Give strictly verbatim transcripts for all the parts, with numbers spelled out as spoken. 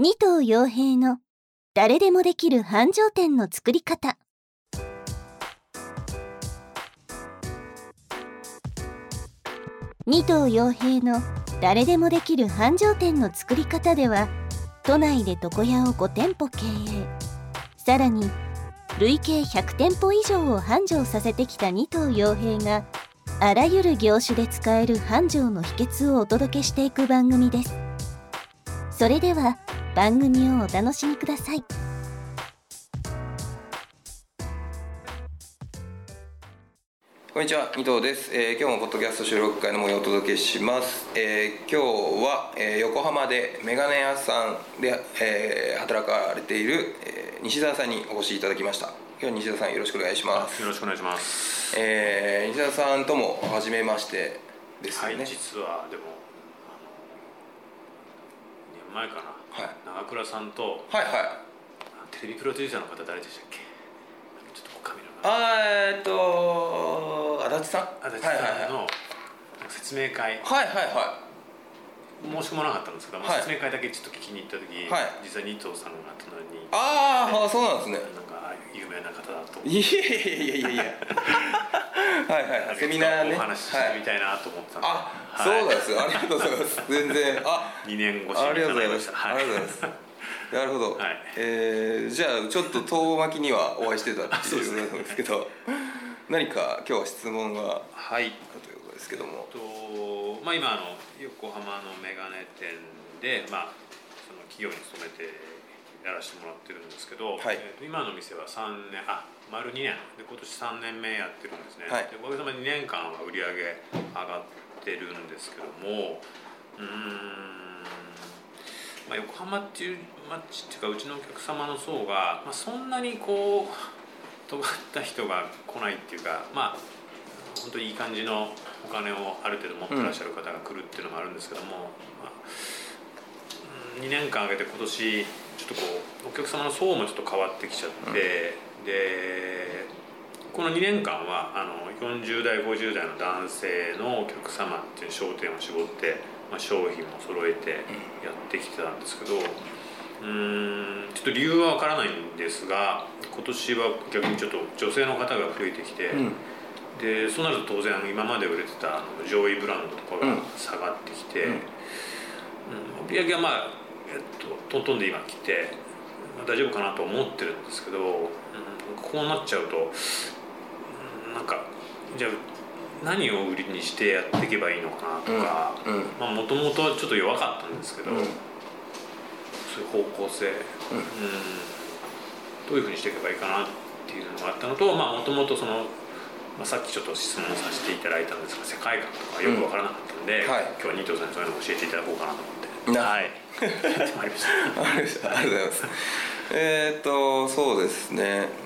二頭陽平の誰でもできる繁盛店の作り方。二頭陽平の誰でもできる繁盛店の作り方では、都内で床屋をご店舗経営、さらに累計ひゃく店舗以上を繁盛させてきた二頭陽平が、あらゆる業種で使える繁盛の秘訣をお届けしていく番組です。それでは番組をお楽しみください。 こんにちは、二頭です。えー、今日もポッドキャスト収録会の模様をお届けします。えー、今日は、えー、横浜でメガネ屋さんで、えー、働かれている、えー、西澤さんにお越しいただきました。今日は西澤さんよろしくお願いします。 よろしくお願いします。 えー、西澤さんとも初めましてですよね。 はい、実はでもにねんまえかな、はい、長倉さんと、はいはい、テレビプロデューサーの方誰でしたっけ？ちょっとカメラがあーえーっと足立さん足立さんの説明会、 はいはいはい、 申し込まなかったんですけど、はい、説明会だけちょっと聞きに行った時、はい、実は二頭さんが隣に、 ああ、そうなんですね。 なんか有名な方だと思って、 いやいやいやいやはいはいはい、セミナーね、 お話ししてみたいなと思ってたんで、 あ、はい、そうなんですよ、ありがとうございます。全然、あ、 にねん越しに叶いました。 ありがとうございます。なるほど、はい、えー、じゃあちょっと遠巻きにはお会いしてたっていうことなんですけど何か今日は質問があるということですけども、 と、まあ、今あの横浜のメガネ店で、まあ、その企業に勤めてやらせてもらってるんですけど、はい、えー、と今の店はさんねん、あ、丸にねんで、今年さんねんめやってるんですね、はい、でおかげさまにねんかんは売り上げ上がってるんですけども、うーん、まあ、横浜っていう街っていうか、うちのお客様の層が、まあ、そんなにこう尖った人が来ないっていうか、まあ本当にいい感じのお金をある程度持ってらっしゃる方が来るっていうのもあるんですけども、まあ、にねんかんあげて今年ちょっとこうお客様の層もちょっと変わってきちゃって、うん、でこのにねんかんはあのよんじゅうだいごじゅうだいの男性のお客様っていう焦点を絞って、まあ、商品も揃えてやってきてたんですけど、うーん、ちょっと理由はわからないんですが、今年は逆にちょっと女性の方が増えてきて、うん、でそうなると当然今まで売れてたあの上位ブランドとかが下がってきて、うんうん、売り上げはまあ、えっと、トントンで今来て、まあ、大丈夫かなと思ってるんですけど、うん、こうなっちゃうと、うん、なんかじゃあ何を売りにしてやっていけばいいのかなとか、もともとはちょっと弱かったんですけど、うん、そういう方向性、うん、どういうふうにしていけばいいかなっていうのがあったのと、もともとその、まあ、さっきちょっと質問させていただいたんですが、世界観とかよく分からなかったんで、うん、はい、今日は二頭さんにそういうのを教えていただこうかなと思って、はい、やってまいりました。 ありがとうございます。えっとそうですね、うん、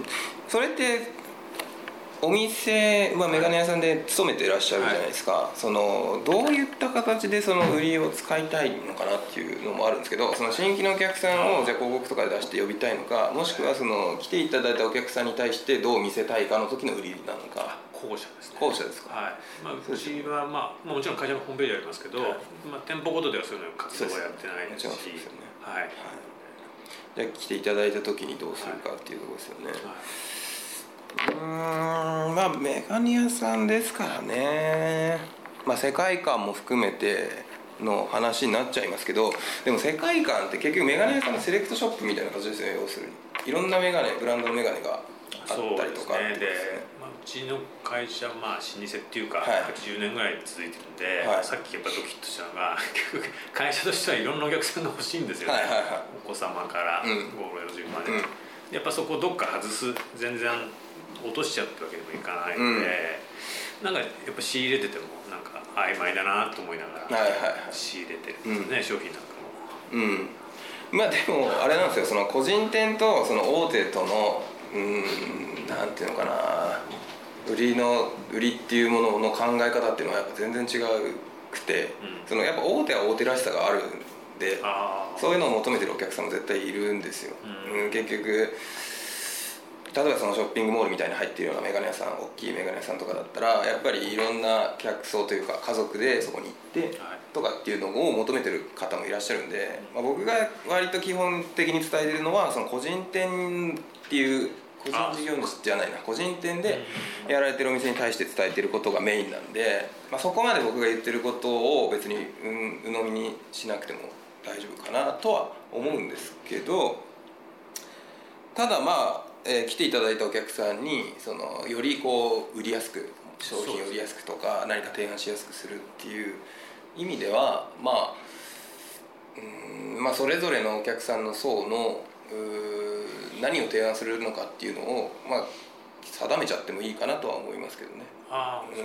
それってお店、まあ、メガネ屋さんで勤めていらっしゃるじゃないですか、はい、そのどういった形でその売りを使いたいのかなっていうのもあるんですけど、その新規のお客さんをじゃあ広告とかで出して呼びたいのか、もしくはその来ていただいたお客さんに対してどう見せたいかの時の売りなのか。 後者ですね。 後者ですか。 はい、まあ、うちは、まあ、もちろん会社のホームページありますけど、はい、まあ、店舗ごとではそういうの活動はやってないですし、 そうですよね。 はいはい、 じゃあ来ていただいた時にどうするかっていうところですよね。はいはい、うーん、まあメガネ屋さんですからね、まあ、世界観も含めての話になっちゃいますけど、でも世界観って結局メガネ屋さんのセレクトショップみたいな形ですよね。要するにいろんなメガネ、ブランドのメガネがあったりとか。そうですね。で、 まあ、うちの会社、まあ、老舗っていうか、はい、はちじゅうねんぐらい続いてるんで、はい、さっきやっぱドキッとしたのが会社としてはいろんなお客さんが欲しいんですよね、はいはいはい、お子様からご老人まで、うん、やっぱそこをどっか外す、全然落としちゃったわけにもいかないので、うん、なんかやっぱ仕入れててもなんか曖昧だなと思いながら仕入れてるんですね、うん、商品なんかも。うん、 まあでもあれなんですよ、その個人店とその大手とのうーん、なんていうのかな、売りの売りっていうものの考え方っていうのはやっぱ全然違くて、うん、そのやっぱ大手は大手らしさがあるんで、そういうのを求めてるお客さんも絶対いるんですよ、うん、結局例えばそのショッピングモールみたいに入っているようなメガネ屋さん、大きいメガネ屋さんとかだったらやっぱりいろんな客層というか家族でそこに行ってとかっていうのを求めてる方もいらっしゃるんで、まあ、僕が割と基本的に伝えてるのはその個人店っていう個人事業主じゃないな個人店でやられてるお店に対して伝えてることがメインなんで、まあ、そこまで僕が言ってることを別にう鵜呑みにしなくても大丈夫かなとは思うんですけど、ただまあ、えー、来ていただいたお客さんにそのよりこう売りやすく商品を売りやすくとか何か提案しやすくするっていう意味ではまあうんまあそれぞれのお客さんの層の何を提案するのかっていうのをまあ定めちゃってもいいかなとは思いますけどね。 あ、 うん、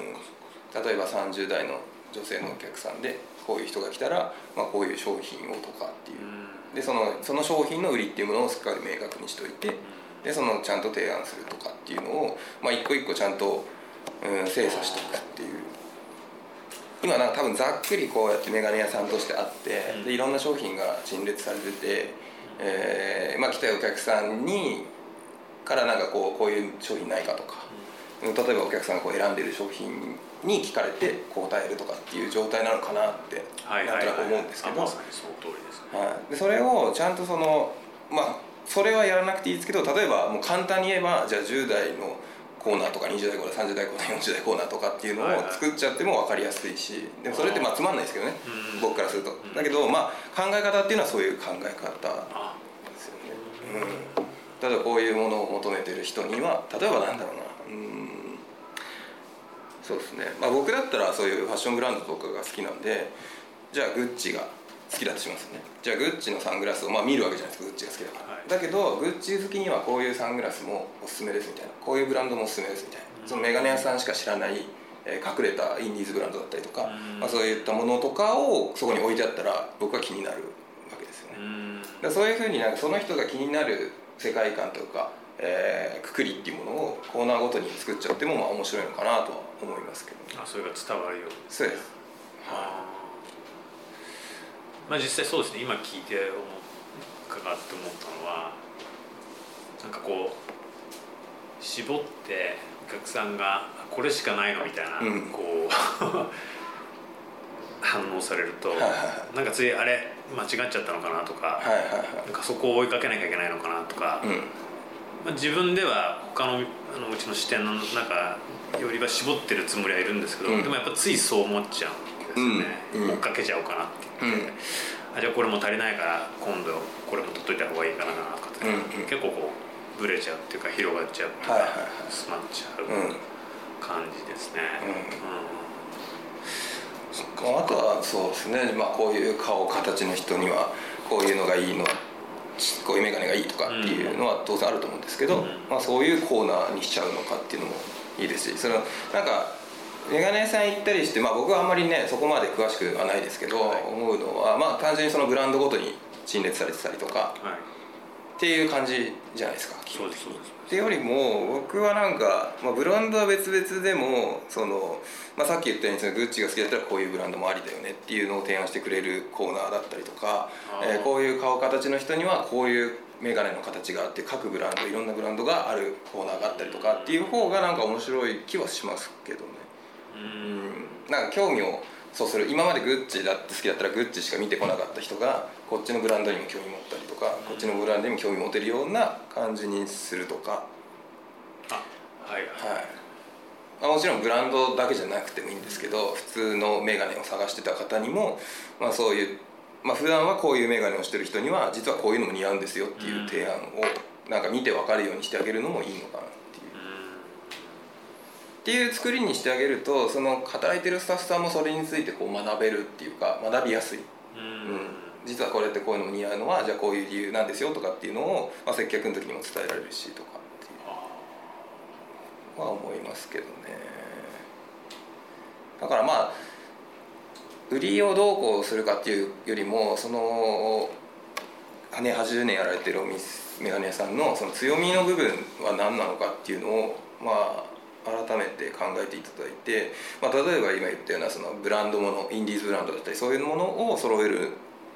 例えばさんじゅう代の女性のお客さんでこういう人が来たら、まあ、こういう商品をとかっていう、うん、でそのその商品の売りっていうものをしっかり明確にしといて、でそのちゃんと提案するとかっていうのを、まあ、一個一個ちゃんと、うん、精査していくっていう。今なんか多分ざっくりこうやってメガネ屋さんとしてあって、うん、でいろんな商品が陳列されてて、えーまあ、来たお客さんにからなんかこうこういう商品ないかとか、うん、例えばお客さんがこう選んでる商品に聞かれて答えるとかっていう状態なのかなってなんとなく思うんですけど、でそれをちゃんとそのまあそれはやらなくていいですけど、例えばもう簡単に言えばじゃあじゅう代のコーナーとかにじゅう代コーナーさんじゅう代コーナーよんじゅう代コーナーとかっていうのを作っちゃっても分かりやすいし、でもそれってまあつまんないですけどね、僕からすると。だけどまあ考え方っていうのはそういう考え方ですよね。うん、例えばこういうものを求めてる人には例えばなんだろうな、うん、そうですね、まあ、僕だったらそういうファッションブランドとかが好きなんで、じゃあグッチが好きだとしますね。じゃあグッチのサングラスをまあ見るわけじゃないですか、グッチが好きだから、はい、だけどグッチ好きにはこういうサングラスもおすすめですみたいな、こういうブランドもおすすめですみたいな、そのメガネ屋さんしか知らない、えー、隠れたインディーズブランドだったりとか、まあ、そういったものとかをそこに置いてあったら僕は気になるわけですよね。だからそういうふうになんかその人が気になる世界観というか、えー、くくりっていうものをコーナーごとに作っちゃってもまあ面白いのかなとは思いますけど、ね、 あ、それが伝わるように。 そうです。 はあ、まあ、実際そうですね。今聞いて思伺って思ったのは、なんかこう絞ってお客さんがこれしかないのみたいな、うん、こう反応されると、はいはいはい、なんかついあれ間違っちゃったのかなとか、はいはいはい、なんかそこを追いかけなきゃいけないのかなとか、うん、まあ、自分では他の、あのうちの視点の中よりは絞ってるつもりはいるんですけど、うん、でもやっぱついそう思っちゃうんですよね、うん、追っかけちゃおうかなって言って、うん、あ、じゃあこれも足りないから今度これも取っといた方がいいかなとかって、うん、結構こうブレちゃうっていうか広がっちゃうっていうか、はいはいはい、詰まっちゃう感じですね。うんうん、 あとはそうですね、まあ、こういう顔形の人にはこういうのがいいの、こういう眼鏡がいいとかっていうのは当然あると思うんですけど、うん、まあ、そういうコーナーにしちゃうのかっていうのもいいですし、そのなんか眼鏡屋さん行ったりして、まあ、僕はあんまりねそこまで詳しくはないですけど、はい、思うのは、まあ、単純にそのブランドごとに陳列されてたりとか、はい、っていう感じじゃないですか、基本的に。っていうよりも僕はなんか、まあ、ブランドは別々でもその、まあ、さっき言ったようにそのグッチが好きだったらこういうブランドもありだよねっていうのを提案してくれるコーナーだったりとか、えー、こういう顔形の人にはこういうメガネの形があって各ブランドいろんなブランドがあるコーナーがあったりとかっていう方がなんか面白い気はしますけどね。うん、なんか興味をそうする、今までグッチだって好きだったらグッチしか見てこなかった人がこっちのブランドにも興味持ったりとか、こっちのブランドにも興味持てるような感じにするとか、 あ、はいはい、 まあ、もちろんブランドだけじゃなくてもいいんですけど、普通のメガネを探してた方にも、まあ、そういう、まあ、普段はこういうメガネをしてる人には実はこういうのも似合うんですよっていう提案をなんか見て分かるようにしてあげるのもいいのかなっていう作りにしてあげると、その働いてるスタッフさんもそれについてこう学べるっていうか学びやすい、うん、実はこれってこういうのも似合うのはじゃあこういう理由なんですよとかっていうのを、まあ、接客の時にも伝えられるしとかっていうは思いますけどね。だからまあ売りをどうこうするかっていうよりも、そのねはちじゅうねんやられてるお店メガネ屋さんのその強みの部分は何なのかっていうのをまあ改めて考えていただいて、まあ、例えば今言ったようなそのブランドものインディーズブランドだったりそういうものを揃える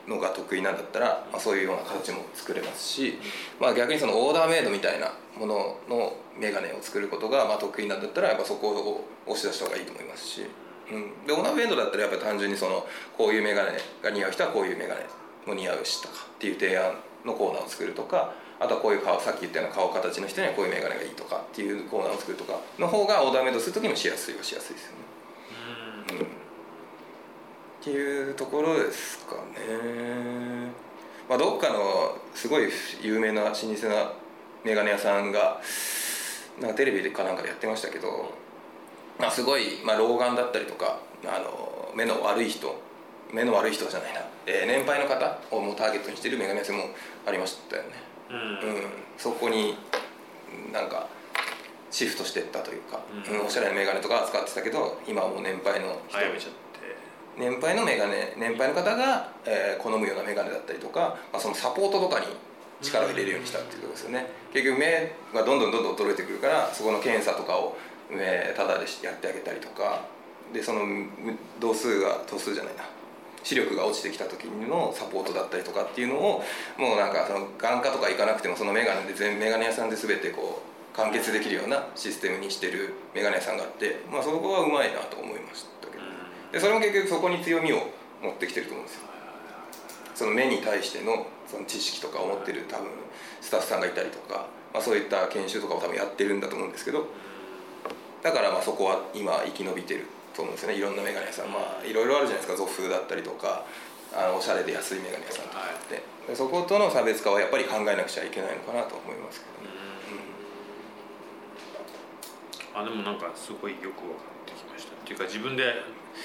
のが得意なんだったら、まあ、そういうような形も作れますし、まあ、逆にそのオーダーメイドみたいなもののメガネを作ることがまあ得意なんだったらやっぱそこを押し出した方がいいと思いますし、うん、でオーダーメイドだったらやっぱり単純にそのこういうメガネが似合う人はこういうメガネも似合うしとかっていう提案のコーナーを作るとか、あとはこういう顔、さっき言ったような顔形の人にはこういうメガネがいいとかっていうコーナーを作るとかの方がオーダーメイドするときもしやすいはしやすいですよね。うん、っていうところですかね。まあ、どっかのすごい有名な老舗なメガネ屋さんがなんかテレビかなんかでやってましたけど、まあ、すごい、まあ、老眼だったりとかあの目の悪い人目の悪い人じゃないな、えー、年配の方をもうターゲットにしているメガネ屋さんもありましたよね。うん、うん、そこになんかシフトしていったというか、うんうん、おしゃれなメガネとか使ってたけど今はもう年配の人早めちゃって年配のメガネ年配の方が、えー、好むようなメガネだったりとか、まあ、そのサポートとかに力を入れるようにしたっていうことですよね。結局目がどんどんどんどん衰えてくるからそこの検査とかを、えー、タダでやってあげたりとかで、その度数が度数じゃないな視力が落ちてきた時のサポートだったりとかっていうのをもうなんかその眼科とか行かなくてもそのメガネで全メガネ屋さんで全てこう完結できるようなシステムにしてるメガネ屋さんがあって、まあ、そこはうまいなと思いましたけど、でそれも結局そこに強みを持ってきてると思うんですよ。その目に対してのその知識とかを持ってる多分スタッフさんがいたりとか、まあ、そういった研修とかを多分やってるんだと思うんですけど、だからまあそこは今生き延びてると思うんですよね。いろんなメガネ屋さん、まあいろいろあるじゃないですか。ゾフだったりとかあのおしゃれで安いメガネ屋さんとかって、でそことの差別化はやっぱり考えなくちゃいけないのかなと思いますけどね。 うん、あでもなんかすごいよく分かってきましたっていうか自分で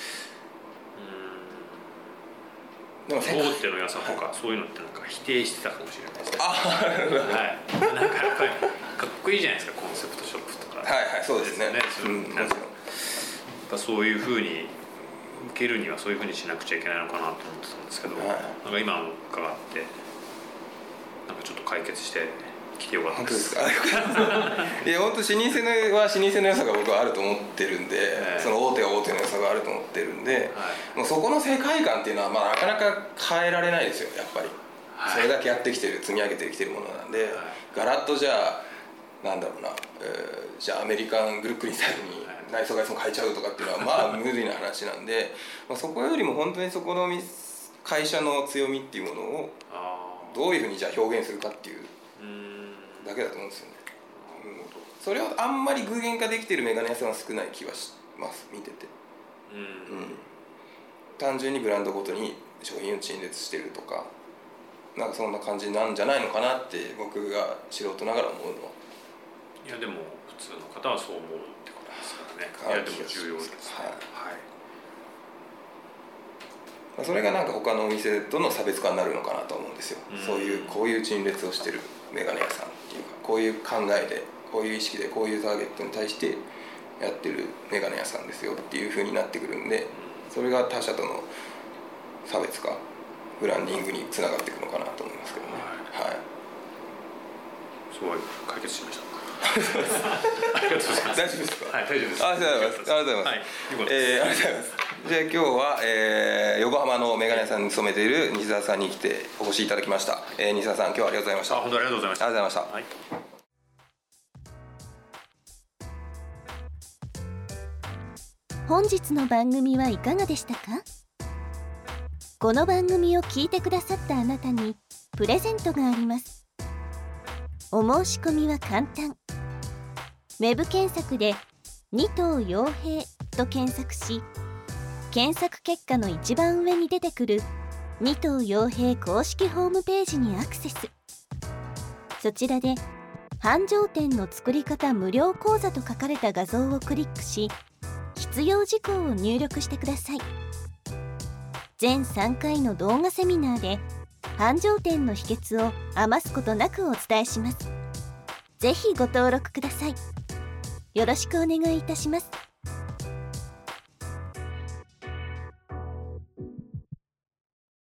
でも大手の良さとか、はい、そういうのってなんか否定してたかもしれないですね。あはい、なんかやっぱりかっこいいじゃないですかコンセプトショップとか。 はいはいそうですね。 うん、なんかやっぱそういうふうに受けるにはそういうふうにしなくちゃいけないのかなと思ってたんですけど、はい、なんか今伺ってなんかちょっと解決してきてよかったです。 本当ですか。いや本当老舗のは老舗の良さが僕はあると思ってるんで、えー、その大手は大手の良さがあると思ってるんで、はい、もうそこの世界観っていうのはまあなかなか変えられないですよやっぱり、はい、それだけやってきてる積み上げてきてるものなんで、はい、ガラッとじゃあなんだろうな、えー、じゃあアメリカンブルックリンスタイルに内装外装変えちゃうとかっていうのはまあ無理な話なんでまあそこよりも本当にそこの会社の強みっていうものをどういうふうにじゃあ表現するかっていうだけだと思うんですよね。うん、それをあんまり具現化できているメガネ屋さんは少ない気はします見てて、うんうん、単純にブランドごとに商品を陳列してるとかなんかそんな感じなんじゃないのかなって僕が素人ながら思うのは。 いやでも普通の方はそう思うってことですからね。いやでも重要ですね。はい、 はい、それがなんか他のお店との差別化になるのかなと思うんですよ。うん、そういうこういう陳列をしてるメガネ屋さんっていうかこういう考えでこういう意識でこういうターゲットに対してやってるメガネ屋さんですよっていう風になってくるんで、それが他社との差別化ブランディングにつながっていくのかなと思いますけどね。はい、はい、 すごい解決しました。ありがとうございます。 大丈夫ですか。 はい、大丈夫です。 ありがとうございます。ありがとうございます。はい、えー、ありがとうございます。じゃあ今日は、えー、横浜のメガネ屋さんに勤めている西澤さんに来てお越しいただきました。えー、西澤さん今日はありがとうございました。 あ、本当にありがとうございました。 ありがとうございました。はい。 本日の番組はいかがでしたか？この番組を聞いてくださったあなたにプレゼントがあります。お申し込みは簡単。ウェブ検索で二頭陽平と検索し、検索結果の一番上に出てくる二頭陽平公式ホームページにアクセス。そちらで繁盛店の作り方無料講座と書かれた画像をクリックし、必要事項を入力してください。全さんかいの動画セミナーで繁盛店の秘訣を余すことなくお伝えします。ぜひご登録ください。よろしくお願いいたします。